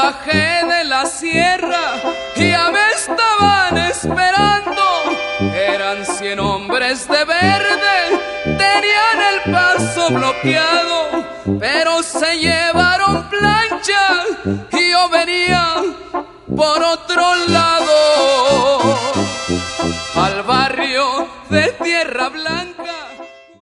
bajé de la sierra y ya me estaban esperando. Eran 100 hombres de verde, tenían el paso bloqueado, pero se llevaron plancha y yo venía por otro lado, al barrio de Tierra Blanca.